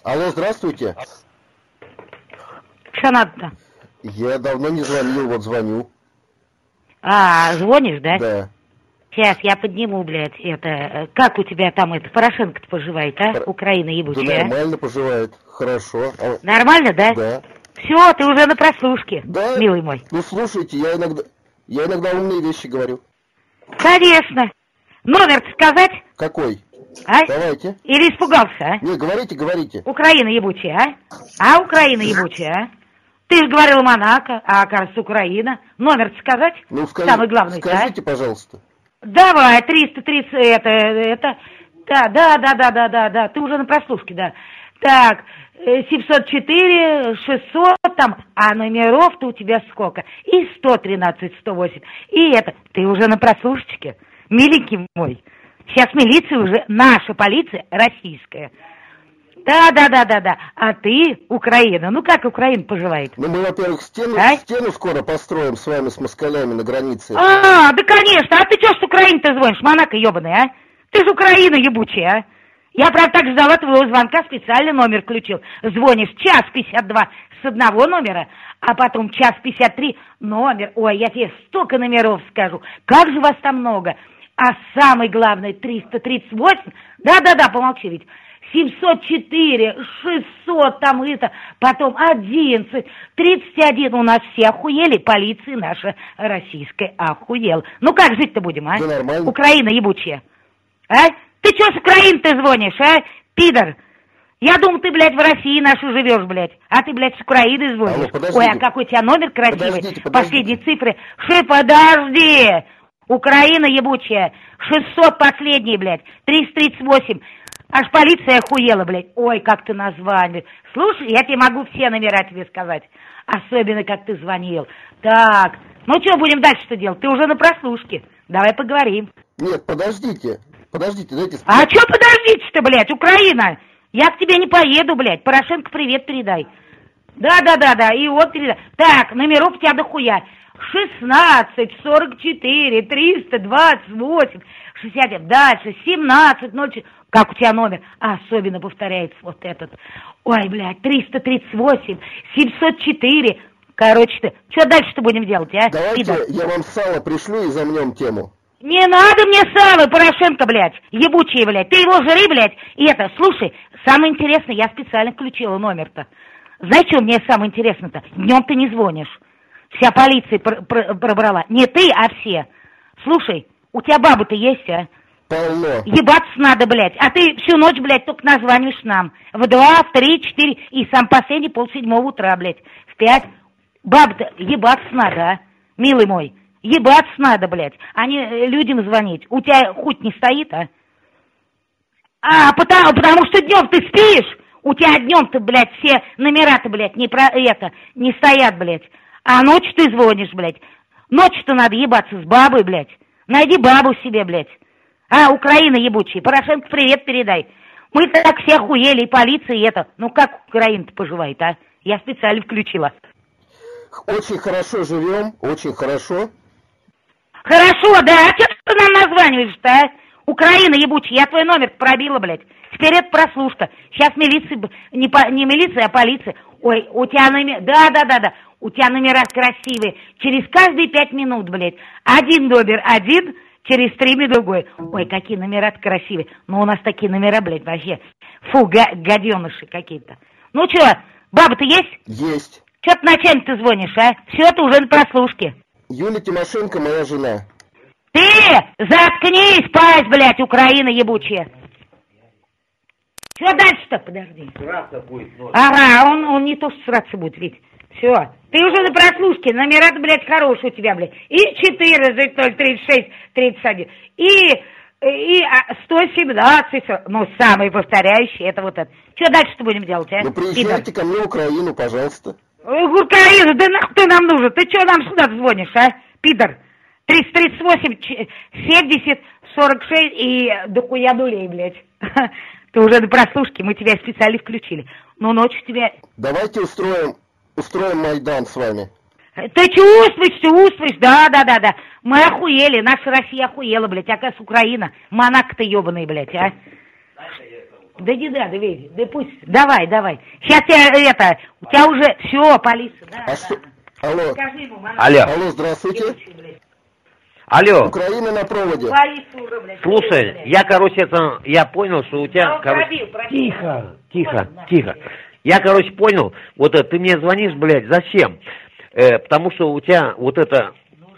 Алло, здравствуйте. Что надо-то? Я давно не звонил, вот звоню. Звонишь, да? Да. Сейчас я подниму, блядь, это... Как у тебя там это, Порошенко-то поживает, а? Украина Да ебучая. нормально поживает, хорошо. Нормально, да? Да. Все, ты уже на прослушке, Да? милый мой. Ну слушайте, я иногда умные вещи говорю. Конечно. Номер-то сказать? Какой? А? Давайте. Или испугался, а? Не, говорите. Украина ебучая, а? Украина ебучая, а? Ты же говорил Монако, а оказывается Украина. Номер-то сказать? Ну, Самый главный, скажите, пожалуйста. Давай, 330, да, ты уже на прослушке, да. Так, 704, 600 там, а номеров-то у тебя сколько? И 113, 108, и это, ты уже на прослушечке, миленький мой. Сейчас милиция уже, наша полиция, российская. Да, а ты, Украина, ну как Украина поживает? Ну мы, во-первых, стену скоро построим с вами, с москалями на границе. Да, конечно, а ты чё с Украины-то звонишь, Монако ебаный, а? Ты же Украина ебучая, а? Я, правда, так ждала твоего звонка, специально номер включил. Звонишь 1:52 с одного номера, а потом 1:53 номер. Ой, я тебе столько номеров скажу, как же вас там много. А самый главный 338, да, помолчи ведь. 704, 600, там это, потом 11, 31. У нас все охуели, полиция наша российская охуела. Ну как жить-то будем, а? Да нормально. Украина ебучая. А? Ты чё с Украины-то звонишь, а? Пидор. Я думал, ты, блядь, в России нашу живешь, блядь. А ты, блядь, с Украины звонишь. Алло, ой, а какой у тебя номер красивый. Подождите. Последние цифры. Подожди. Украина ебучая. 600 последний, блядь. 338. Аж полиция охуела, блядь. Ой, как ты назвали. Слушай, я тебе могу все номера тебе сказать. Особенно, как ты звонил. Так, ну что, будем дальше-то делать? Ты уже на прослушке. Давай поговорим. Нет, подождите, дайте... А что подождите-то, блядь, Украина? Я к тебе не поеду, блядь. Порошенко привет передай. Да, и вот передай. Так, номеров у тебя дохуя. 16, 44, 328, 60, дальше, 17, 04. Как у тебя номер? Особенно повторяется вот этот. Ой, блядь, 338, 704. Короче, что дальше-то будем делать, а? Давайте Пидор. я вам сало пришлю и замнем тему. Не надо мне сало, Порошенко, блядь, ебучий, блядь. Ты его жри, блядь, и это, слушай, самое интересное, я специально включила номер-то. Знаешь, что мне самое интересное-то? Днем ты не звонишь. Вся полиция пробрала. Не ты, а все. Слушай, у тебя бабы-то есть, а? Полно. Ебаться надо, блядь. А ты всю ночь, блядь, только названиваешь нам. В 2, в 3, 4 и сам последний 6:30 утра, блядь. В 5. Баб-то ебаться надо, а? Милый мой. Ебаться надо, блядь. А не людям звонить. У тебя хуй не стоит, а? Потому что днем ты спишь. У тебя днем-то, блядь, все номера-то, блядь, не стоят, блядь. А ночью ты звонишь, блядь. Ночью-то надо ебаться с бабой, блядь. Найди бабу себе, блядь. Украина ебучая. Порошенко привет передай. Мы так все охуели, и полиция, и это. Ну как Украина-то поживает, а? Я специально включила. Очень хорошо живем, очень хорошо. Хорошо, да. А что ты нам названиваешь-то, а? Украина ебучая, я твой номер пробила, блядь. Теперь это прослушка. Сейчас милиция, не милиция, а полиция. Ой, у тебя номер... Да. У тебя номера красивые. Через каждые 5 минут, блядь. Один номер один, через 3 минуты другой. Ой, какие номера-то красивые. Ну, у нас такие номера, блядь, вообще. Фу, гаденыши какие-то. Ну что, баба-то есть? Есть. Что ты ночами ты звонишь, а? Все, ты уже на прослушке. Юлия Тимошенко, моя жена. Ты заткнись, пасть, блядь, Украина ебучая. Что дальше-то? Подожди. Сраться будет. Вот. Ага, он не то, что сраться будет, ведь. Все. Ты уже на прослушке. Номера-то, блядь, хорошие у тебя, блядь. И 4, 36, 31. И 117. Ну, самый повторяющий, это вот это. Что дальше-то будем делать, а? Ну, приезжайте ко мне в Украину, пожалуйста. Украину, да нахуй ты нам нужен? Ты что нам сюда звонишь, а? Пидор. 338, 70, 46 и дохуя дулей, блядь. Ты уже на прослушке, мы тебя специально включили. Но ночью тебя... Давайте устроим Майдан с вами. Ты чувствуешь, да. Мы охуели, наша Россия охуела, блядь, оказывается, Украина. Монако-то ебаный, блядь, а? Да не надо, Вейди, да пусть, давай. Сейчас я у тебя уже все, полиция, да. А что? Алло. Скажи ему, Алло, здравствуйте. Алло. Украина на проводе. Слушай, я понял, что у тебя, пробил. Тихо. Я, понял, ты мне звонишь, блядь, зачем? Потому что у тебя у тебя,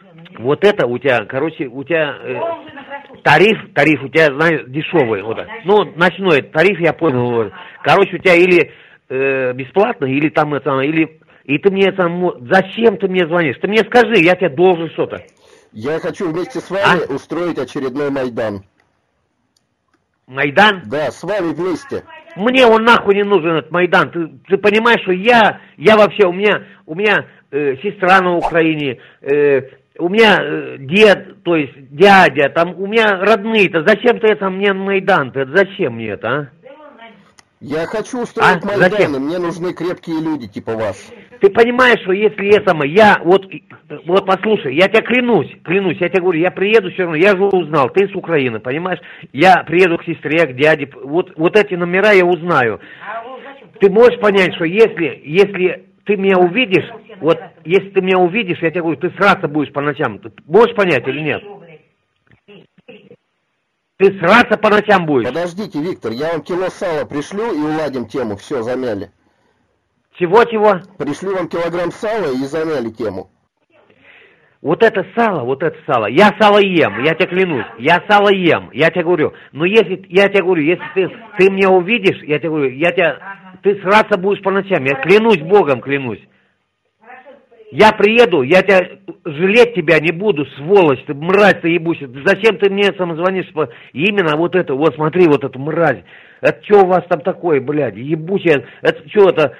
тариф у тебя, знаешь, дешевый, ночной тариф, я понял, у тебя или бесплатно, или там и ты мне зачем ты мне звонишь? Ты мне скажи, я тебе должен что-то. Я хочу вместе с вами устроить очередной Майдан. Майдан? Да, с вами вместе. Мне он нахуй не нужен, этот Майдан. Ты понимаешь, что я вообще, у меня сестра на Украине, у меня дед, то есть дядя, там у меня родные-то. Зачем ты это мне Майдан-то? Зачем мне это, а? Я хочу устроить Майдан, зачем? И мне нужны крепкие люди, типа вас. Ты понимаешь, что если вот послушай, я тебя клянусь, я тебе говорю, я приеду все равно, я же узнал, ты с Украины, понимаешь? Я приеду к сестре, к дяде, вот эти номера я узнаю. Ты можешь понять, что если ты меня увидишь, если ты меня увидишь, я тебе говорю, ты сраться будешь по ночам. Ты можешь понять или нет? Ты сраться по ночам будешь. Подождите, Виктор, я вам кило сала пришлю и уладим тему, все, замяли. Чего? Пришлю вам килограмм сала и замяли тему. Вот это сало, я сало ем, я тебе клянусь, я сало ем, я тебе говорю, но если ты меня увидишь, я тебе говорю, ты сраться будешь по ночам, я клянусь Богом, клянусь. Я приеду, я жалеть тебя не буду, сволочь, ты мразь, ты ебучая. Зачем ты мне сам звонишь? Именно смотри, эту мразь. Это что у вас там такое, блядь, ебучая, это что это,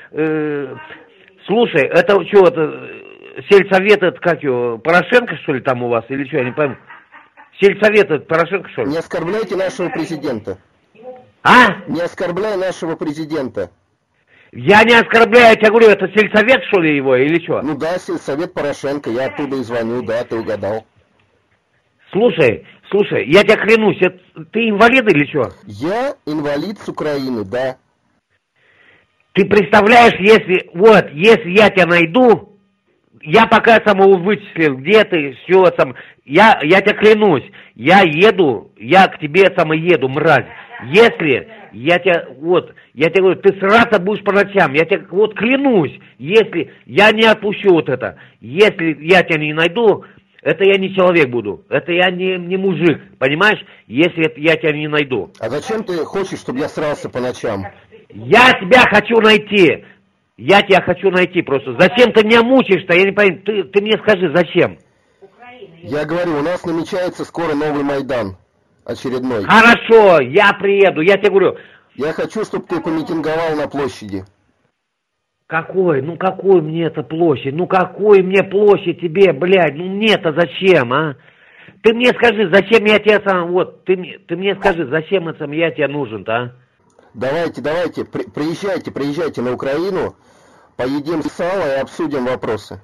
слушай, это что это, сельсовет, это как его, Порошенко, что ли, там у вас, или что, я не пойму. Сельсовет, это Порошенко, что ли? Не оскорбляйте нашего президента. Не оскорбляй нашего президента. Я не оскорбляю, я тебе говорю, это сельсовет, что ли, его, или что? Ну да, сельсовет Порошенко, я оттуда и звоню, да, ты угадал. Слушай, я тебе клянусь, ты инвалид или что? Я инвалид с Украины, да. Ты представляешь, если я тебя найду, я пока вычислил, где ты, все там, я тебе клянусь, я к тебе еду, мразь. Если я тебе говорю, ты сраться будешь по ночам, я тебе клянусь, если я не отпущу это, если я тебя не найду, это я не человек буду, это я не мужик, понимаешь, если я тебя не найду. А зачем ты хочешь, чтобы я срался по ночам? Я тебя хочу найти просто. Зачем ты меня мучаешь-то, я не понимаю, ты мне скажи, зачем? Я говорю, у нас намечается скоро новый Майдан. Очередной. Хорошо, я приеду, я тебе говорю. Я хочу, чтобы ты помитинговал на площади. Какой мне это площадь? Какой мне площадь тебе, блядь? Мне-то зачем, а? Ты мне скажи, зачем я тебе ты мне скажи, зачем я тебе нужен-то, а? Давайте, приезжайте на Украину, поедим сало и обсудим вопросы.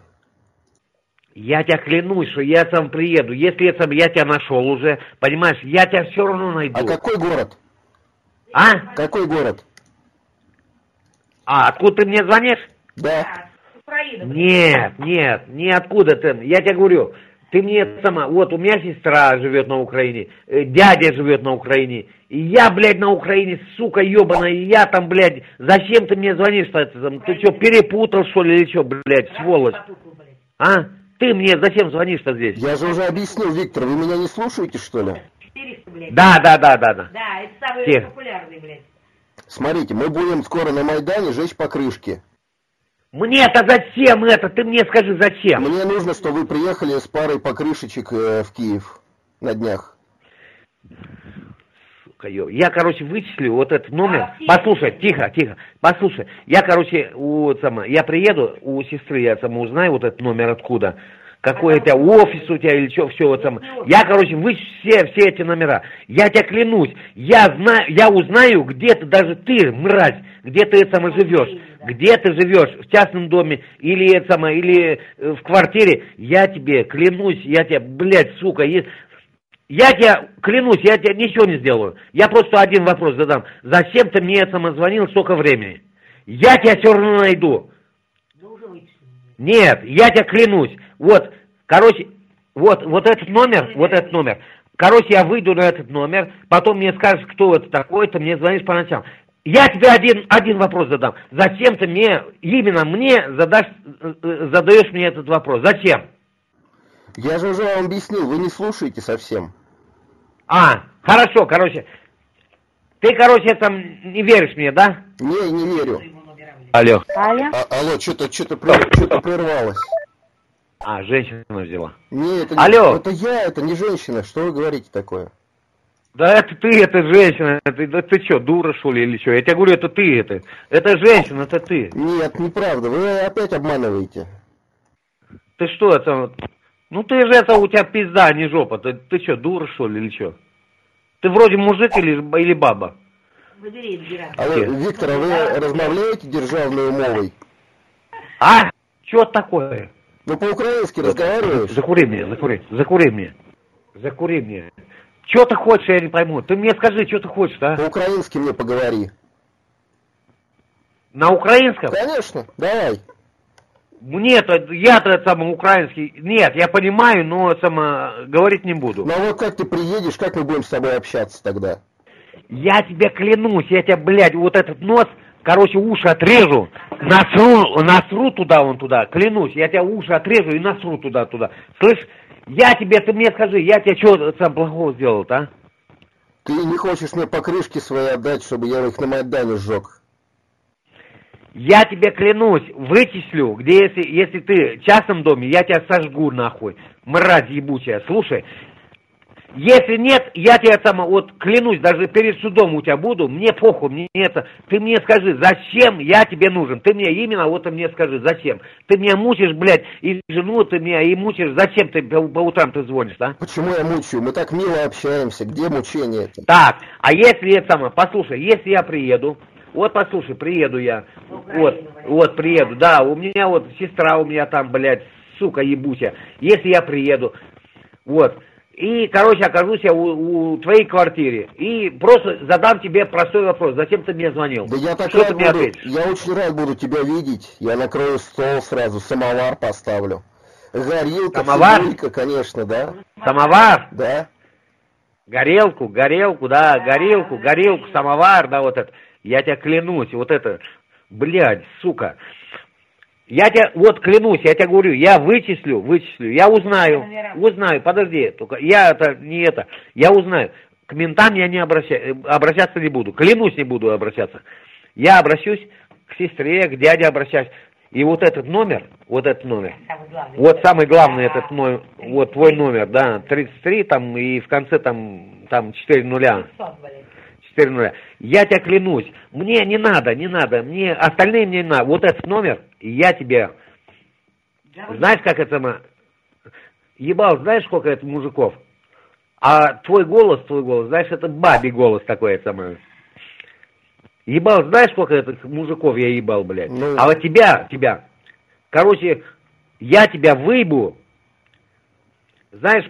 Я тебя клянусь, что я сам приеду. Если я тебя нашел уже, понимаешь, я тебя все равно найду. А какой город? Какой город? Откуда ты мне звонишь? Да. Нет, ниоткуда ты. Я тебе говорю, ты мне сама, у меня сестра живет на Украине, дядя живет на Украине, и я, блядь, на Украине, сука ебаная, и я там, блядь, зачем ты мне звонишь-то? Ты что, перепутал, что ли, или что, блядь, сволочь? Ты мне зачем звонишь-то здесь? Я же уже объяснил, Виктор, вы меня не слушаете, что ли? 400, блядь. Да. Да, это самый популярный, блядь. Смотрите, мы будем скоро на Майдане жечь покрышки. Мне-то зачем это? Ты мне скажи, зачем? Мне нужно, чтобы вы приехали с парой покрышечек в Киев на днях. Я, вычислю этот номер. Послушай, тихо. Послушай, я, я приеду, у сестры я узнаю этот номер откуда. Какой это офис у тебя или что, все Я, вычислю все эти номера. Я тебя клянусь, я узнаю, где ты, даже ты, мразь, где ты живешь. Где ты живешь, в частном доме или в квартире. Я тебе клянусь, блядь, сука, Я тебе клянусь, я тебе ничего не сделаю. Я просто один вопрос задам. Зачем ты мне звонил столько времени? Я тебя все равно найду. Нет, я тебе клянусь. Вот, короче, вот этот номер. Короче, я выйду на этот номер, потом мне скажешь, кто это такой, ты мне звонишь по ночам. Я тебе один вопрос задам. Зачем ты именно мне задаешь мне этот вопрос? Зачем? Я же уже вам объяснил, вы не слушаете совсем. Хорошо, короче. Ты, там не веришь мне, да? Не верю. Алло. Алло, что-то прервалось. Женщина взяла. Не, это Алло. это не женщина. Что вы говорите такое? Да это ты, это женщина. Ты что, дура, что ли, или что? Я тебе говорю, это ты, это. Это женщина, это ты. Нет, неправда. Вы опять обманываете. Ты что, это... Ну ты же у тебя пизда, а не жопа. Ты что, дура, что ли, или что? Ты вроде мужик или баба? Алло, Виктор, а вы размовляете державной мовой? Что такое? Ну по-украински разговариваешь? Закури мне. Что ты хочешь, я не пойму. Ты мне скажи, что ты хочешь, а? По-украински мне поговори. На украинском? Конечно, давай. Нет, я-то украинский. Нет, я понимаю, но говорить не буду. Ну а вот как ты приедешь, как мы будем с тобой общаться тогда? Я тебе клянусь, я тебе, блядь, вот этот нос, короче, уши отрежу, насру туда, клянусь, я тебе уши отрежу и насру туда. Слышь, ты мне скажи, я тебе что плохого сделал-то, а? Ты не хочешь мне покрышки свои отдать, чтобы я их на Майдане сжег? Я тебе клянусь, вычислю, где если ты в частном доме, я тебя сожгу нахуй, мразь ебучая. Слушай, если нет, я тебе клянусь, даже перед судом у тебя буду, мне похуй, мне это. Ты мне скажи, зачем я тебе нужен? Ты мне мне скажи, зачем? Ты меня мучишь, блядь, и жену ты меня и мучишь, зачем ты по утрам ты звонишь, а? Почему я мучаю? Мы так мило общаемся, где мучение это? Так, а если послушай, если я приеду, послушай, приеду я, приеду, да, у меня сестра у меня там, блядь, сука ебучая, если я приеду, и, окажусь я у твоей квартиры, и просто задам тебе простой вопрос, зачем ты мне звонил? Да я так что рад ты мне ответишь? Я очень рад буду тебя видеть, я накрою стол сразу, самовар поставлю, горилка, цибулька, конечно, да? Самовар? Да. Горелку, да, горилку, самовар, да, это. Я тебя клянусь, блядь, сука. Я тебе, клянусь, я тебе говорю, я вычислю, я узнаю, подожди, только я узнаю. К ментам я не обращаться не буду, клянусь, не буду обращаться. Я обращусь к сестре, к дяде обращаюсь. И этот номер, самый главный этот номер, твой номер, да, 33, и в конце там 4 нуля. 4 нуля. Я тебя клянусь, мне не надо, мне остальные мне не надо. Этот номер, я тебе, знаешь, как это, ебал, знаешь, сколько это мужиков? А твой голос, знаешь, это бабий голос такой, Ебал, знаешь, сколько это мужиков я ебал, блядь? А тебя, короче, я тебя выебу, знаешь,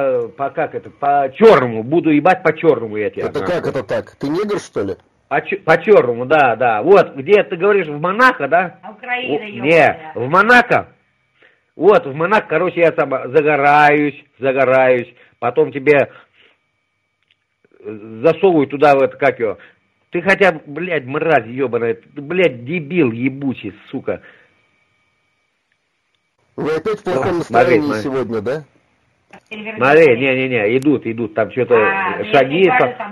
по черному, буду ебать по черному я тебя. Это как это так? Ты негр, что ли? По черному, да. Где ты говоришь, в Монако, да? Украина, не, в Монако. В Монако, короче, я загораюсь, потом тебе засовываю туда, Ты хотя бы, блядь, мразь ебаная, ты, блядь, дебил ебучий, сука. Вы опять в плохом настроении сегодня, да? Смотри, не, идут, там что-то шаги.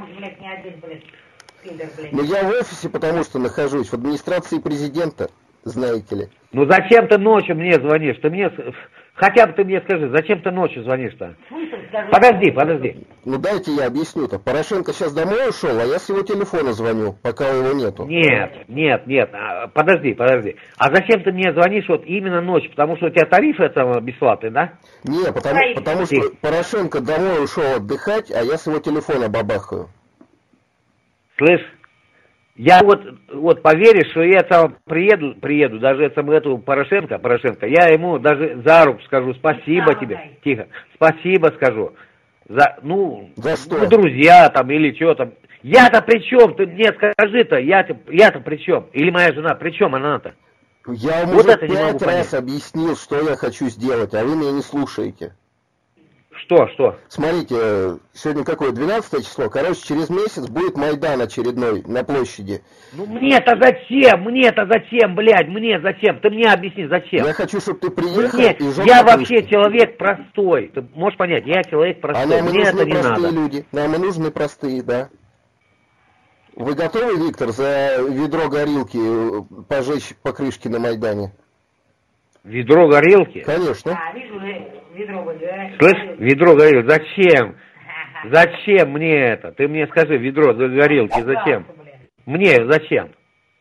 Ну я в офисе, потому что нахожусь, в администрации президента, знаете ли. Ну зачем ты ночью мне звонишь? Хотя бы ты мне скажи, зачем ты ночью звонишь-то? Подожди. Ну дайте я объясню-то. Порошенко сейчас домой ушел, а я с его телефона звоню, пока его нету. Нет. Подожди. А зачем ты мне звонишь именно ночью? Потому что у тебя тариф бесплатный, да? Не, потому что Порошенко домой ушел отдыхать, а я с его телефона бабахаю. Слышь, я поверишь, что я приеду, даже этому Порошенко, я ему даже за руку скажу, спасибо тебе, тихо, спасибо скажу. За что? Друзья там или что там. Я-то при чем? Ты мне скажи-то, я-то при чем? Или моя жена, при чем она-то? Я вам уже 5 раз объяснил, что я хочу сделать, а вы меня не слушаете. Что? Смотрите, сегодня какое, 12 число? Короче, через месяц будет Майдан очередной на площади. Ну мне-то зачем, блядь, мне зачем? Ты мне объясни, зачем? Я хочу, чтобы ты приехал и жёг я покрышки. вообще человек простой. Ты можешь понять, я человек простой, а нам мне это не простые надо. Люди. Нам и нужны простые, да. Вы готовы, Виктор, за ведро горилки пожечь покрышки на Майдане? Ведро горелки? Конечно. Вижу, ведро горелки. Слышь, ведро горелки, зачем? Зачем мне это? Ты мне скажи, ведро горелки, зачем? Мне зачем?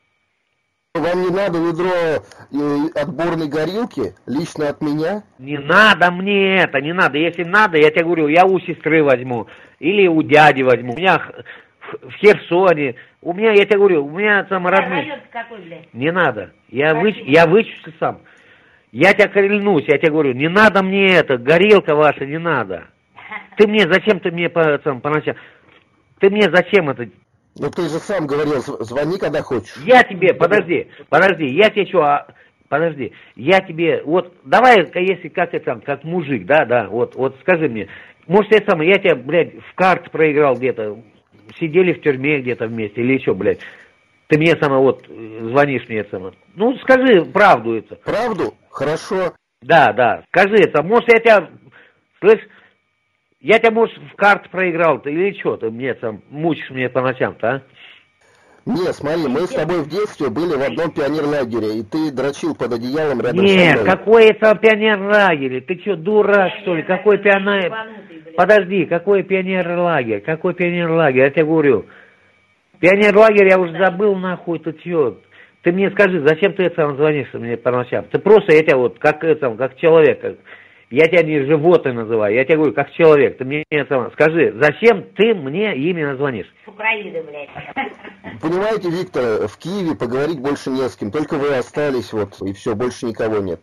Вам не надо ведро отборной горилки лично от меня? Не надо мне это, не надо. Если надо, я тебе говорю, я у сестры возьму, или у дяди возьму. У меня в Херсоне, я тебе говорю, у меня там родные. Какой, блядь? Не надо, я вычислю сам. Я тебя клянусь, я тебе говорю, не надо мне это, горелка ваша, не надо. Зачем ты мне по ночам? Ты мне зачем это? Ну ты же сам говорил, звони, когда хочешь. Я тебе, подожди, я тебе что, подожди, я тебе, вот, давай, если как мужик, да, вот скажи мне, может, я тебе, блядь, в карты проиграл где-то, сидели в тюрьме где-то вместе, или еще, блядь, ты мне звонишь мне ну, скажи правду это. Правду? Хорошо. Да, скажи это, может, я тебя, слышь, я тебя, может, в карты проиграл-то, или что, ты мне мучишь мне по ночам-то, а? Не, смотри, мы с тобой в детстве были в одном пионерлагере, и ты дрочил под одеялом рядом со мной. Нет, какой это пионерлагерь? Ты что, дурак, что ли? Какой пионер... Подожди, какой пионерлагерь? Какой пионерлагерь? Я тебе говорю. Пионерлагерь я уже забыл, нахуй, ты чё? Ты мне скажи, зачем ты звонишь мне по ночам? Ты просто, я тебя как человек, я тебя не животное называю, я тебе говорю, как человек. Ты мне скажи, зачем ты мне именно звонишь? С Украины, блядь. Понимаете, Виктор, в Киеве поговорить больше не с кем, только вы остались, и все, больше никого нет.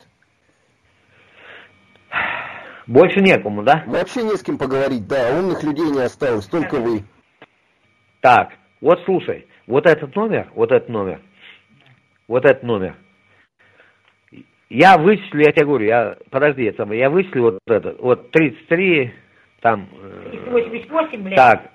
Больше некому, да? Вообще не с кем поговорить, да, умных людей не осталось, только вы. Так, вот слушай, вот этот номер, я вычислю, я тебе говорю, я вычислю вот 33, там... 88, блядь. Так,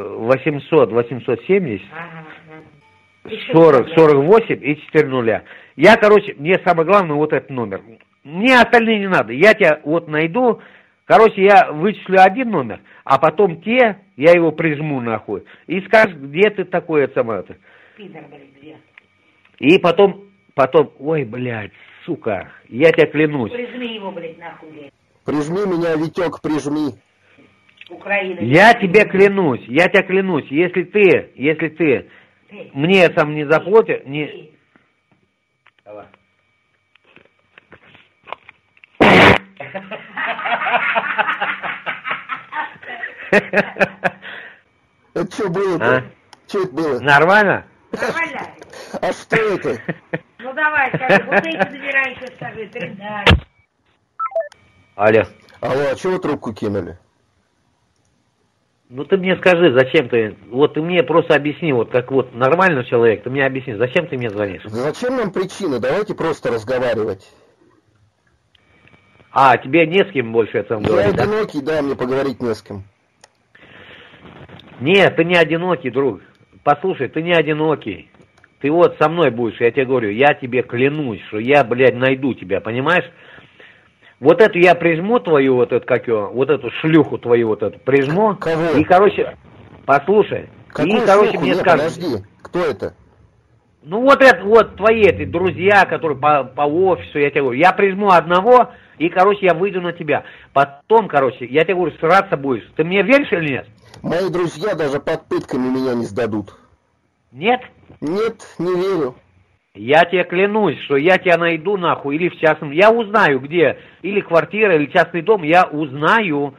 870, 40, 48 и 4 нуля. Я, мне самое главное вот этот номер. Мне остальные не надо. Я тебя найду. Я вычислю один номер, а потом я его прижму нахуй. И скажешь, где ты такой, Пидор, блядь, где? И потом, ой, блядь, сука, я тебя клянусь. Прижми его, блядь, нахуй, блядь. Прижми меня, Витек, прижми. Украина. Я тебе клянусь, если ты мне не заплатишь, не... Давай. Это что было-то? А? Что это было? Нормально? Нормально? А что это? Ну давай, скажи, вот эти забирай еще, скажи, передай. Алло. Алло, а чего вы трубку кинули? Ну ты мне скажи, зачем ты... Вот ты мне просто объясни, как нормальный человек, ты мне объясни, зачем ты мне звонишь? Зачем нам причины? Давайте просто разговаривать. А, тебе не с кем больше это говорить, Я одинокий, да, мне поговорить не с кем. Нет, ты не одинокий, друг. Послушай, ты не одинокий. Ты со мной будешь, я тебе говорю, я тебе клянусь, что я, блядь, найду тебя, понимаешь? Вот эту я прижму твою, эту шлюху твою, прижму. Кого? И, послушай. Какую и, шлюху? мне Нет, скажут. подожди, кто это? Ну, твои друзья, которые по офису, я тебе говорю, я прижму одного, и, я выйду на тебя. Потом, я тебе говорю, сраться будешь. Ты мне веришь или нет? Мои друзья даже под пытками меня не сдадут. Нет? Нет, не верю. Я тебе клянусь, что я тебя найду нахуй, или в частном... Я узнаю, где, или квартира, или частный дом, я узнаю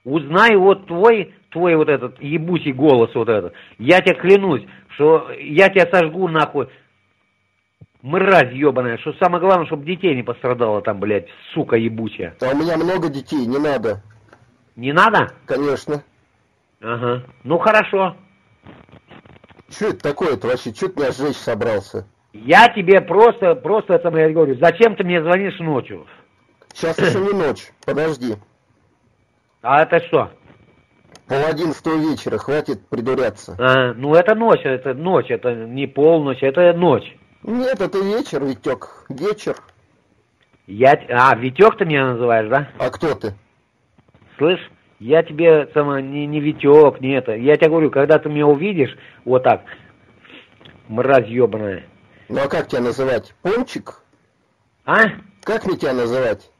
твой этот ебучий голос этот. Я тебе клянусь, что я тебя сожгу нахуй. Мразь ебаная, что самое главное, чтобы детей не пострадало там, блядь, сука ебучая. А у меня много детей, не надо. Не надо? Конечно. Ага. Ну хорошо. Что это такое-то вообще? Что ты меня сжечь собрался? Я тебе просто это я говорю, зачем ты мне звонишь ночью? Сейчас еще не ночь, подожди. А это что? 10:30 вечера, хватит придуряться. Ну это ночь, это не полночь, это ночь. Нет, это вечер, Витек, вечер. Витек ты меня называешь, да? А кто ты? Слышь, я тебе не Витек, не это. Я тебе говорю, когда ты меня увидишь, вот так, мразь ебаная. Ну а как тебя называть? Пончик? А? Как мне тебя называть?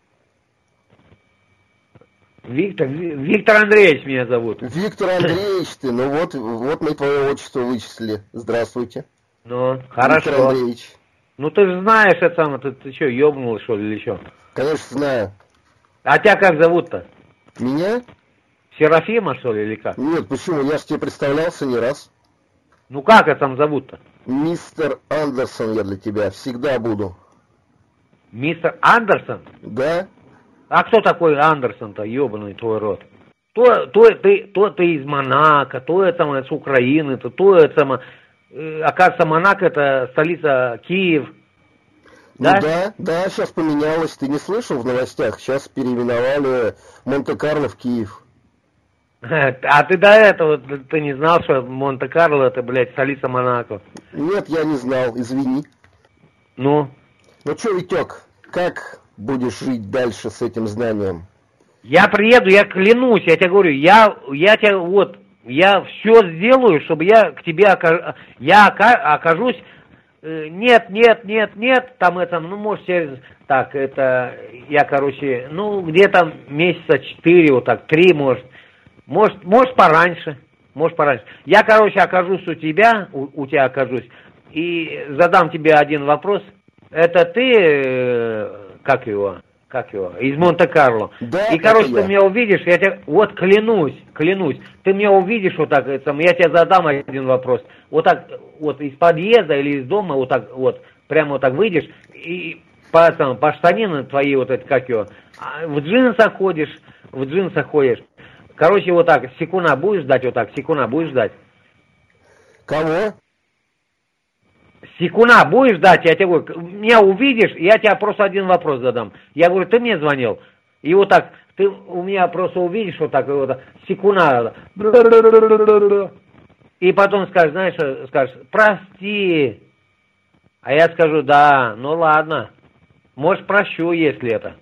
Виктор Андреевич меня зовут. Виктор Андреевич ты, ну вот мы твое отчество вычислили. Здравствуйте. Ну, хорошо. Виктор Андреевич. Ну ты же знаешь это самое, ты что, ебнул, что ли, или что? Конечно, знаю. А тебя как зовут-то? Меня? Серафима, что ли, или как? Нет, почему? Я же тебе представлялся не раз. Ну как это там зовут-то? Мистер Андерсон я для тебя всегда буду. Мистер Андерсон? Да? А кто такой Андерсон-то, ебаный твой рот? То ты из Монако, то это с Украины, то это, оказывается, Монако это столица Киев. Ну да, сейчас поменялось. Ты не слышал в новостях? Сейчас переименовали Монте-Карло в Киев. А ты до этого, ты не знал, что Монте-Карло это, блядь, столица Монако? Нет, я не знал, извини. Ну? Ну что, Витек, как будешь жить дальше с этим знанием? Я приеду, я клянусь, я тебе говорю, я все сделаю, чтобы я к тебе окажусь. Нет, там это, ну, может, через, так, это, я, короче, ну, где-то месяца 4, вот так, 3, может, пораньше. Я, короче, окажусь у тебя окажусь, и задам тебе один вопрос. Это ты, как его, из Монте-Карло. Да, и, короче, ты меня увидишь, я тебе, вот клянусь, ты меня увидишь вот так, я тебе задам один вопрос. Вот так, вот из подъезда или из дома, вот так, вот, прямо вот так выйдешь, и по штанины твои, вот это, как его, в джинсах ходишь. Короче, вот так, секунда будешь ждать, Кого? Секунда будешь ждать, я тебе говорю, меня увидишь, я тебе просто один вопрос задам. Я говорю, ты мне звонил? И вот так, ты у меня просто увидишь вот так, секунда. И потом скажешь, прости. А я скажу, да, ну ладно. Может, прощу, если это.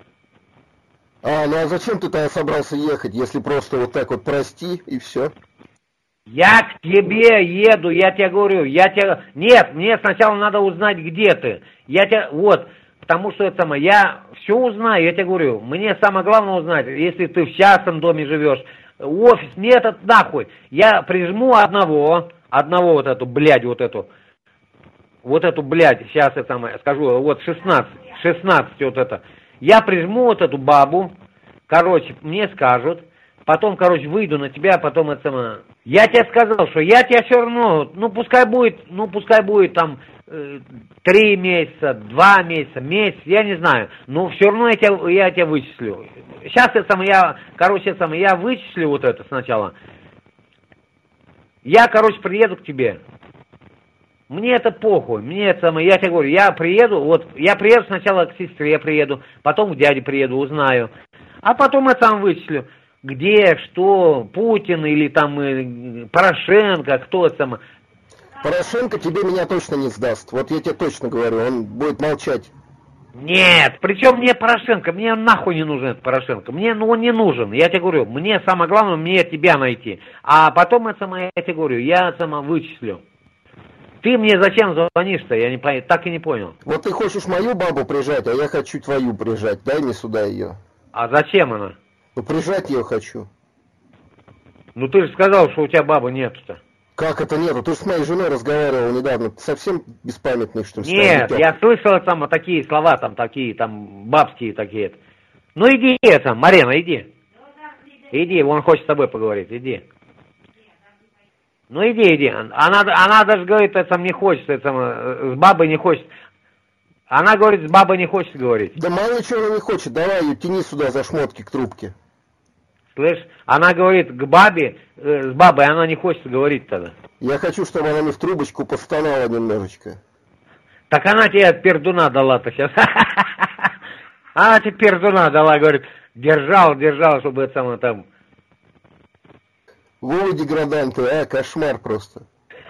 Ну а зачем ты тогда собрался ехать, если просто вот так вот прости и все? Я к тебе еду, я тебе говорю, Нет, мне сначала надо узнать, где ты. Потому что я все узнаю, я тебе говорю, мне самое главное узнать, если ты в частном доме живешь, офис, мне этот нахуй. Я прижму одного вот эту, блядь, вот эту, блядь, сейчас скажу, вот 16 вот это. Я прижму вот эту бабу, короче, мне скажут, потом, короче, выйду на тебя, потом это Я тебе сказал, что я тебя все равно, пускай будет там 3 месяца, 2 месяца, месяц, я не знаю, но все равно я тебя вычислю. Сейчас я вычислю вот это сначала. Я, приеду к тебе. Мне это похуй, я тебе говорю, я приеду сначала к сестре приеду, потом к дяде приеду, узнаю, а потом я сам вычислю. Где, что, Путин или там Порошенко, кто это? Порошенко тебе меня точно не сдаст. Вот я тебе точно говорю, он будет молчать. Нет, причем мне Порошенко, мне нахуй не нужен этот Порошенко. Мне он не нужен, я тебе говорю, мне самое главное, мне тебя найти. А потом я тебе говорю, я вычислю. Ты мне зачем звонишь-то? Я так и не понял. Вот ты хочешь мою бабу прижать, а я хочу твою прижать. Дай мне сюда ее. А зачем она? Прижать ее хочу. Ну ты же сказал, что у тебя бабы нету-то. Как это нету? Ты же с моей женой разговаривал недавно. Ты совсем беспамятный, что ли? Нет, я слышал такие слова, такие, бабские такие. Ну иди, Марина, иди. Иди, он хочет с тобой поговорить, иди. Ну иди. Она даже говорит, не хочет, с бабой не хочет. Она говорит, с бабой не хочет говорить. Да мало ли чего она не хочет, давай ее тяни сюда за шмотки к трубке. Слышь, она говорит к бабе, с бабой она не хочет говорить тогда. Я хочу, чтобы она мне в трубочку постонала немножечко. Так она тебе пердуна дала-то сейчас. Она тебе пердуна дала, говорит, держал, чтобы это самое там... Вова деграданты, кошмар просто.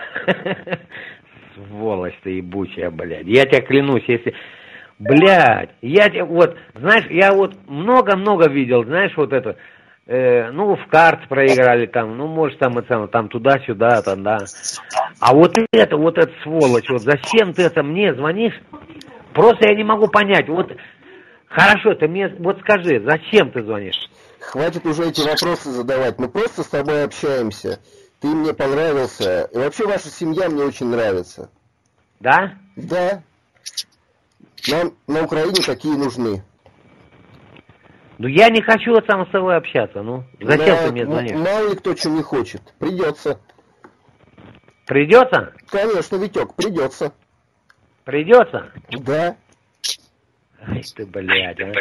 Сволочь ты ебучая, блядь. Я тебя клянусь, если... Блядь, я тебе вот, знаешь, я вот много-много видел, знаешь, вот это... ну, в карт проиграли там, ну, может, там туда-сюда, там, да. А вот это сволочь, вот зачем ты это мне звонишь? Просто я не могу понять, вот, хорошо, ты мне, вот скажи, зачем ты звонишь? Хватит уже эти вопросы задавать, мы просто с тобой общаемся. Ты мне понравился, и вообще ваша семья мне очень нравится. Да? Да. Нам на Украине такие нужны. Ну, я не хочу сам с тобой общаться, ну. Зачем ты мне звонишь? Мало ли кто что не хочет. Придется. Придется? Конечно, Витек, придется. Придется? Да. Ай ты, блядь, а.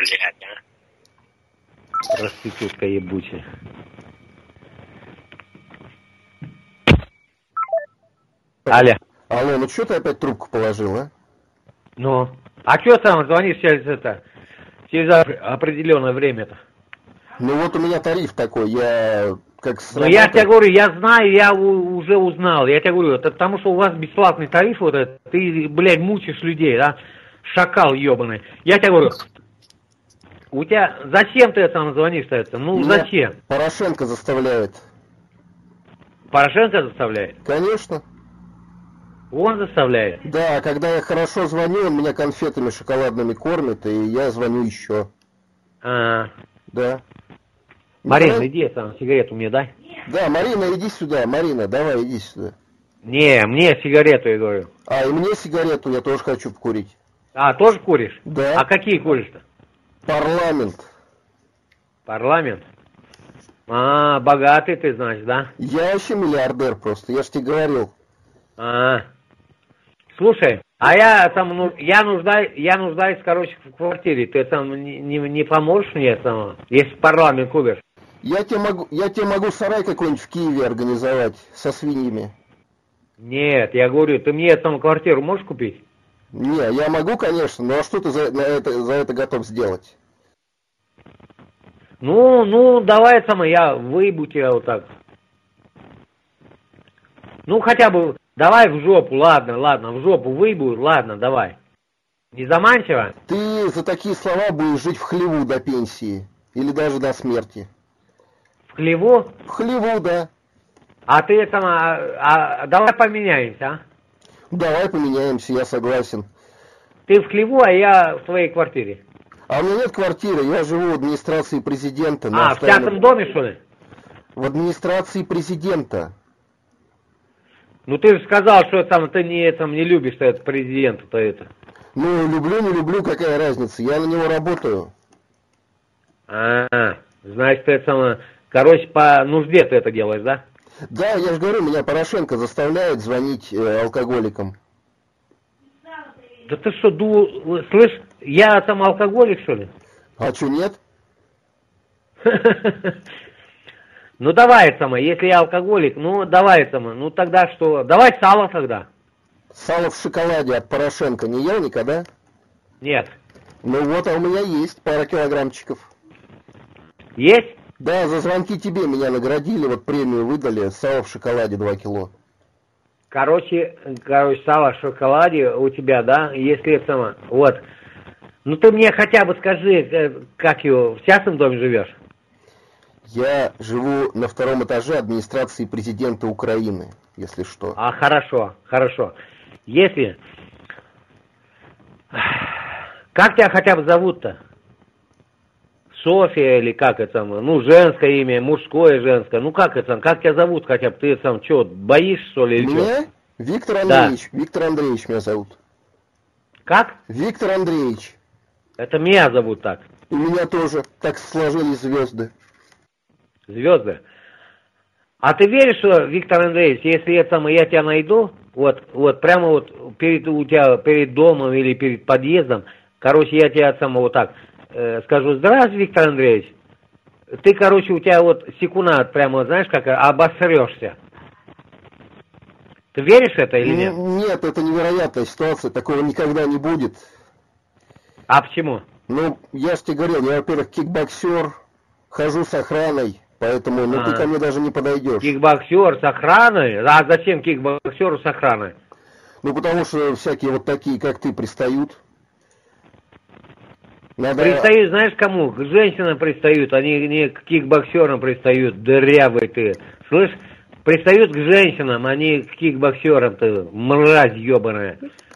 Проститутка ебучая. Алло. Алло, ну что ты опять трубку положил, а? Ну, а что сам звонишь через определенное время-то? Ну вот у меня тариф такой, я как Ну я тебе говорю, я знаю, я уже узнал, я тебе говорю, это потому что у вас бесплатный тариф, вот этот, ты, блядь, мучишь людей, да? Шакал ебаный. Я тебе говорю, у тебя, зачем ты там звонишь-то это? Ну меня зачем? Порошенко заставляет. Порошенко заставляет? Конечно. Он заставляет? Да, когда я хорошо звоню, он меня конфетами шоколадными кормит, и я звоню еще. Да. Марина, иди там, сигарету мне дай. Да, Марина, иди сюда, Марина, давай, иди сюда. Не, мне сигарету, я говорю. А, и мне сигарету, я тоже хочу покурить. А, тоже куришь? Да. А какие куришь-то? Парламент. Парламент? А, богатый ты, значит, да? Я вообще миллиардер просто, я ж тебе говорил. Слушай, а я там, ну, я нуждаюсь, короче, в квартире. Ты там не поможешь мне там, если парламент куришь? Я тебе могу сарай какой-нибудь в Киеве организовать со свиньями. Нет, я говорю, ты мне там квартиру можешь купить? Не, я могу, конечно, но а что ты за это готов сделать? Ну, давай я выебу тебя вот так. Ну, хотя бы, давай в жопу, ладно, в жопу выебу, ладно, давай. Не заманчиво? Ты за такие слова будешь жить в хлеву до пенсии. Или даже до смерти. В хлеву? В хлеву, да. А ты давай поменяемся, а? Давай поменяемся, я согласен. Ты в хлеву, а я в твоей квартире. А у меня нет квартиры, я живу в администрации президента. В пятом доме, что ли? В администрации президента. Ну ты же сказал, что ты не любишь этот президента-то это. Ну, люблю, не люблю, какая разница, я на него работаю. Значит, ты короче, по нужде ты это делаешь, да? Да, я же говорю, меня Порошенко заставляет звонить алкоголикам. Да ты что, слышь, я там алкоголик, что ли? А что, нет? Ну давай, если я алкоголик, ну давай, ну тогда что? Давай сало тогда. Сало в шоколаде от Порошенко не ел никогда? Нет. Ну вот, а у меня есть пара килограммчиков. Есть? Да, за звонки тебе меня наградили, вот премию выдали, сало в шоколаде 2 кило. Короче, сало в шоколаде у тебя, да, если это вот. Ну ты мне хотя бы скажи, как его, в частном доме живешь? Я живу на 2-м этаже администрации президента Украины, если что. Хорошо. Если... Как тебя хотя бы зовут-то? Софья или как это? Ну, женское имя, мужское, женское. Ну, как тебя зовут хотя бы? Ты что, боишься, что ли, или что? Меня? Виктор Андреевич. Да. Виктор Андреевич меня зовут. Как? Виктор Андреевич. Это меня зовут так. И меня тоже. Так сложились звезды. Звезды? А ты веришь, что, Виктор Андреевич, если я тебя найду, вот прямо перед домом или перед подъездом, короче, я тебе вот так скажу: здравствуй, Виктор Андреевич, ты, короче, у тебя вот секуна прямо, знаешь, как обосрешься. Ты веришь это или нет? Нет, это невероятная ситуация, такого никогда не будет. А почему? Ну, я же тебе говорил, я, во-первых, кикбоксер, хожу с охраной, поэтому ты ко мне даже не подойдешь. Кикбоксер с охраной? А зачем кикбоксеру с охраной? Ну, потому что всякие вот такие, как ты, пристают. Пристают, знаешь, кому? К женщинам пристают, они не к кикбоксерам пристают, дырявый ты. Слышь, пристают к женщинам, а не к кикбоксерам, ты, мразь ебаная.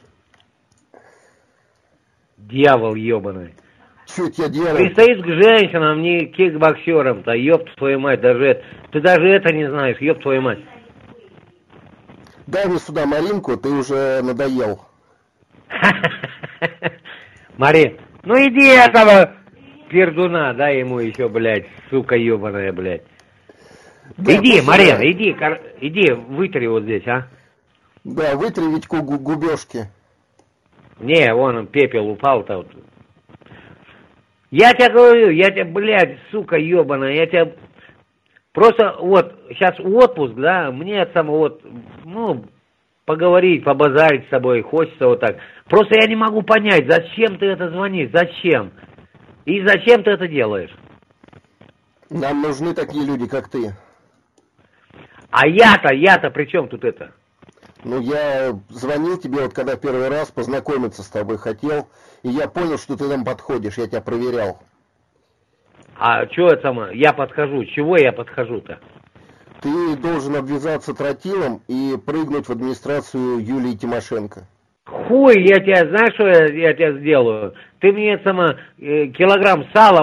Дьявол ебаный. Что я делаю? Пристают к женщинам, не к кикбоксерам-то, ёб твою мать, ты даже это не знаешь, ёб твою мать. Дай мне сюда Маринку, ты уже надоел. Марин, ну иди этого пердуна, дай ему еще, блядь, сука ебаная, блядь. Да, иди, Марин, иди, вытри вот здесь, а. Да, вытри Витьку губежки. Не, вон пепел упал-то вот. Я тебе говорю, блядь, сука ебаная, я тебя... Просто вот, сейчас отпуск, да, мне это само вот, ну, поговорить, побазарить с тобой, хочется вот так. Просто я не могу понять, зачем ты это звонишь, зачем? И зачем ты это делаешь? Нам нужны такие люди, как ты. А я-то при чем тут это? Ну, я звонил тебе вот когда первый раз, познакомиться с тобой хотел, и я понял, что ты там подходишь, я тебя проверял. А что это самое? Я подхожу. Чего я подхожу-то? Ты должен обвязаться тротилом и прыгнуть в администрацию Юлии Тимошенко. Хуй, я тебя, знаешь, что я тебя сделаю? Ты мне килограмм сала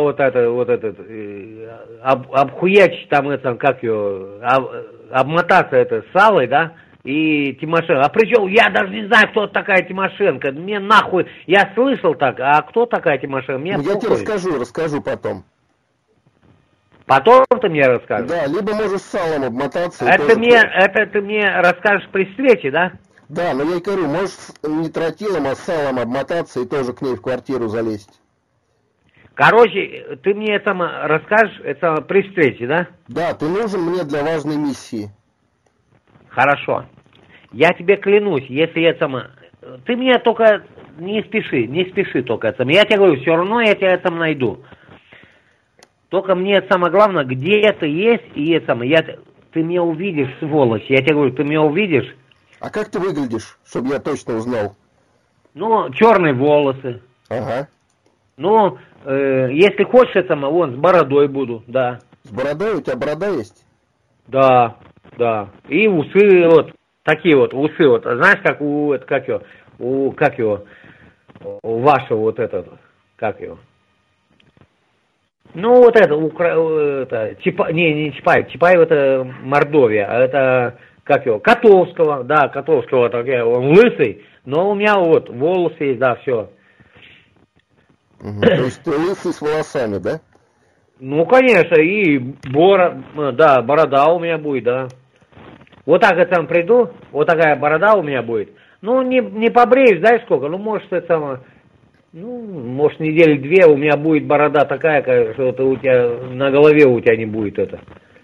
обхуячь там это, как ее, обмотаться это салой, да? И Тимошенко. А причем я даже не знаю, кто такая Тимошенко. Мне нахуй, я слышал так, а кто такая Тимошенко? Мне я тебе расскажу потом. Потом ты мне расскажешь? Да, либо можешь салом обмотаться. Это ты мне расскажешь при встрече, да? Да, но я и говорю, можешь не тротилом, а салом обмотаться и тоже к ней в квартиру залезть. Короче, ты мне это расскажешь это при встрече, да? Да, ты нужен мне для важной миссии. Хорошо. Я тебе клянусь, если это... Ты меня только не спеши только это. Я тебе говорю, все равно я тебя там найду. Только мне самое главное, где ты есть, и ты меня увидишь, сволочь. Я тебе говорю, ты меня увидишь. А как ты выглядишь, чтобы я точно узнал? Ну, черные волосы. Ага. Ну, если хочешь, вон, с бородой буду, да. С бородой? У тебя борода есть? Да. И усы, вот, такие вот, усы, вот. Знаешь, как у вашего вот этого, как его? Ну, вот это, не Чапаев это Мордовия, а это, как его, Котовского, такой, он лысый, но у меня вот волосы есть, да, все. То есть ты лысый с волосами, да? Ну, конечно, и борода у меня будет, да. Вот так я там приду, вот такая борода у меня будет. Ну, не побреешь, знаешь сколько, ну, может, может, недели 2 у меня будет борода такая, что у тебя на голове у тебя не будет это.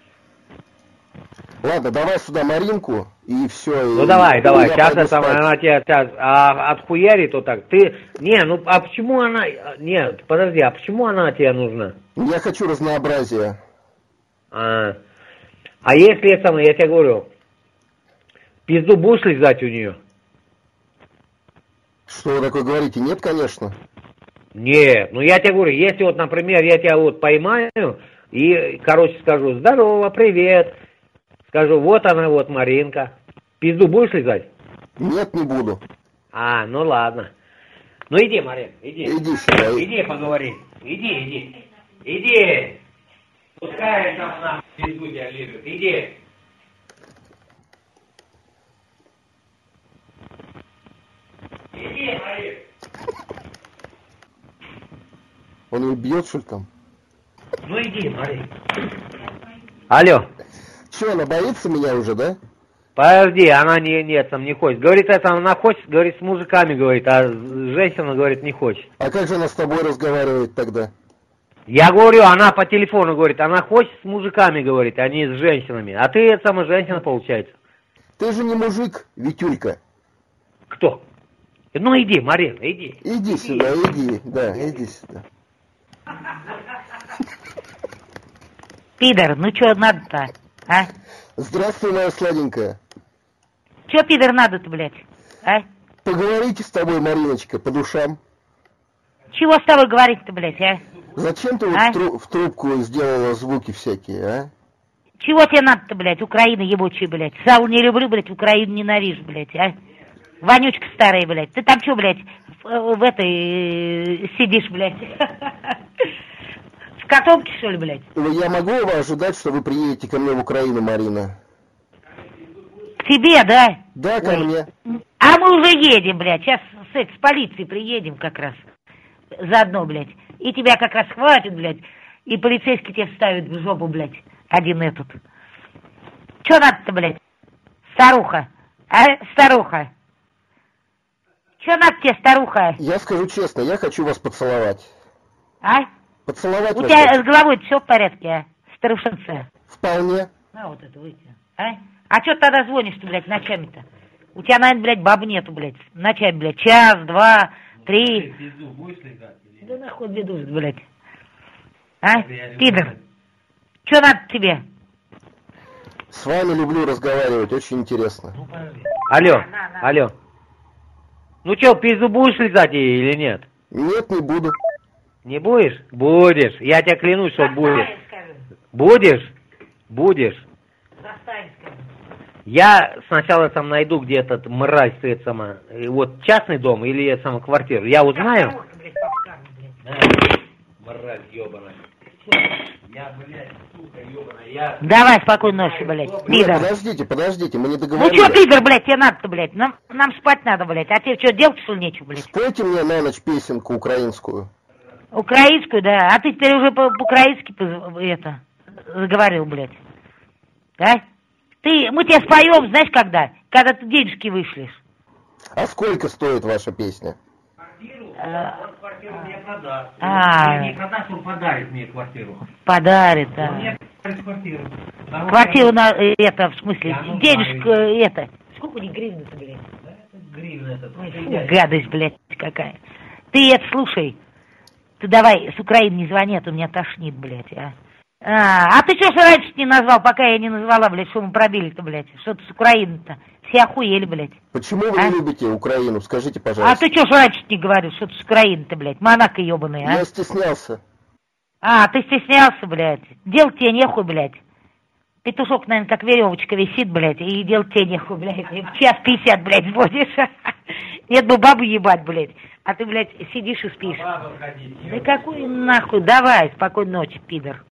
Ладно, давай сюда Маринку, и все. Ну, давай, сейчас она тебя отхуярит вот так. А почему она... Нет, подожди, а почему она тебе нужна? Я хочу разнообразия. А если я тебе говорю, пизду будешь лизать у нее? Что вы такое говорите? Нет, конечно. Нет, ну я тебе говорю, если вот, например, я тебя вот поймаю и, короче, скажу, здорово, привет, скажу, вот она, вот Маринка, пизду будешь лизать? Нет, не буду. Ну ладно. Ну иди, Марин, иди. Иди сюда. Иди поговори. Иди. Пускай там нахуй пизду тебя лежит. Иди. Иди, Марин. Он ее бьет, что ли, там? Ну иди, Марин. Алло. Че, она боится меня уже, да? Подожди, она не хочет. Говорит, она хочет, говорит, с мужиками, говорит, а женщина, говорит, не хочет. А как же она с тобой разговаривает тогда? Я говорю, она по телефону говорит, она хочет с мужиками, говорит, а не с женщинами. А ты сама женщина, получается. Ты же не мужик, Витюлька. Кто? Ну иди, Марина, иди. Иди сюда, иди, да, иди сюда. Пидор, ну чё надо-то, а? Здравствуй, моя сладенькая. Чё, пидор, надо-то, блядь, а? Поговорите с тобой, Мариночка, по душам. Чего с тобой говорить-то, блядь, а? Зачем ты вот в трубку сделала звуки всякие, а? Чего тебе надо-то, блядь, Украина ебучая, блядь? Саву не люблю, блядь, Украину ненавижу, блядь, а? Вонючка старая, блядь. Ты там что, блядь, в этой сидишь, блядь? В котомке, что ли, блядь? Я могу ожидать, что вы приедете ко мне в Украину, Марина? К тебе, да? Да, ко мне. А мы уже едем, блядь. Сейчас с полицией приедем как раз. Заодно, блядь. И тебя как раз хватит, блядь. И полицейский тебе вставит в жопу, блядь. Один этот. Чё надо-то, блядь? Старуха. А, старуха? Чё надо тебе, старуха? Я скажу честно, я хочу вас поцеловать. А? Поцеловать У вас тебя хочу. с головой все в порядке, а? Старушенция. Вполне. На вот это выйти. А чё ты тогда звонишь-то, блядь, ночами-то? У тебя, наверное, блядь, баб нету, блядь. Ночами, блядь, час, два, три. Да нахуй беду, блядь. А? Пидор. Чё надо тебе? С вами люблю разговаривать, очень интересно. Алло, алло. Ну чё, пизду будешь лизать или нет? Нет, не буду. Не будешь? Будешь. Я тебе клянусь, что будешь. Будешь? Будешь. Я сначала там найду, где этот мразь стоит сама. Вот частный дом или сама квартиру. Я узнаю. Мразь ебаная. Я, блядь, сука ебаная. Я... Давай, спокойной ночи, блядь. Пидор. Нет, подождите, мы не Ну договорились. чё, пидор, блядь, тебе надо-то, блядь? Нам спать надо, блядь. А тебе что, делать, что ли, нечего, блядь? Спойте мне на ночь песенку украинскую. Украинскую, да. А ты теперь уже по-украински это заговорил, блядь. Да? Мы тебе споем, знаешь, когда? Когда ты денежки вышлешь. А сколько стоит ваша песня? Квартиру мне продаст. Не продаст, он подарит мне квартиру. Подарит, да. Мне квартиру. Квартиру на это, в смысле, денежка, это. Сколько у них гривен-то, блядь? Гривна это. Ой, фу, гадость, блядь, какая. Ты это, слушай, ты давай с Украины не звони, а то меня тошнит, блядь, а. А ты что ж раньше не назвал, пока я не назвала, блядь, что мы пробили-то, блядь? Что ты с Украины-то? Все охуели, блядь. Почему вы не любите Украину? Скажите, пожалуйста. А ты что ж раньше не говорил, что ты с Украины-то, блядь? Монако ебаный, а? Я стеснялся. Ты стеснялся, блядь. Делать тебе нехуй, блядь. Петушок, наверное, как веревочка висит, блядь, и делать тебе нехуй, блядь. И в час 50, блядь, звонишь. Нет бы бабу ебать, блядь. А ты, блядь, сидишь и спишь. Да какой нахуй? Давай, спокойной ночи, пидор.